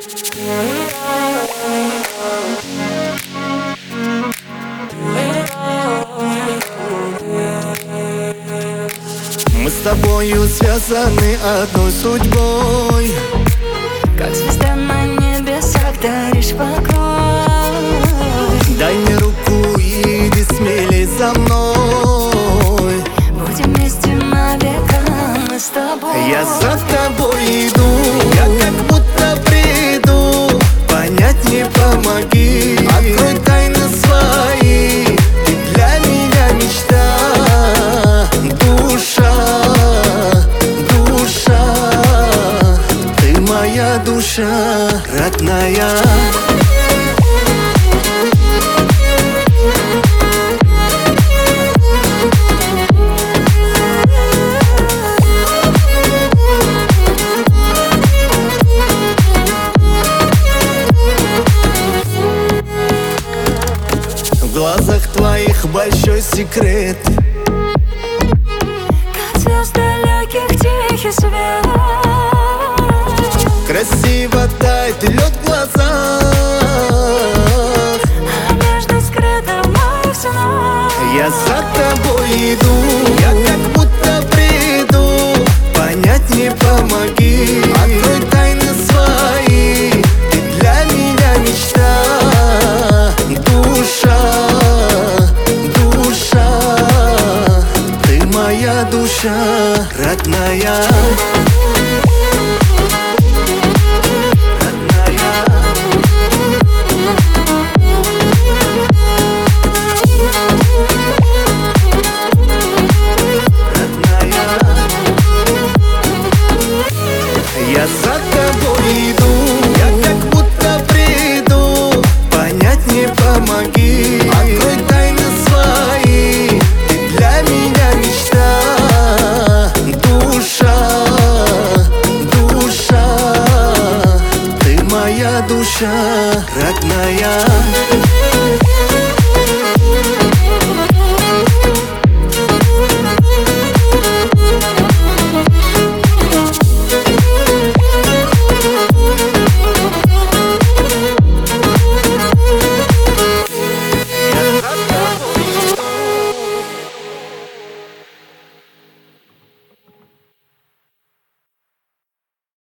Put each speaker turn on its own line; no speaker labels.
Мы с тобою связаны одной судьбой,
как звезда на небесах даришь покой.
дай мне руку и иди смелей за мной.
Будем вместе навека мы с тобой.
Я за тобой иду, я как будто приду, понять не помоги. Открой тайны свои, ты для меня мечта. Душа, душа, ты моя душа родная. В глазах твоих большой секрет,
как звезд далеких тихий свет.
красиво тает лед в глазах,
А между скрыта в моих снах.
я за тобой иду, я как будто приду, понять не помоги. Открой тайны свои, ты для меня мечта. Душа, душа, ты моя душа родная. Я за тобой иду.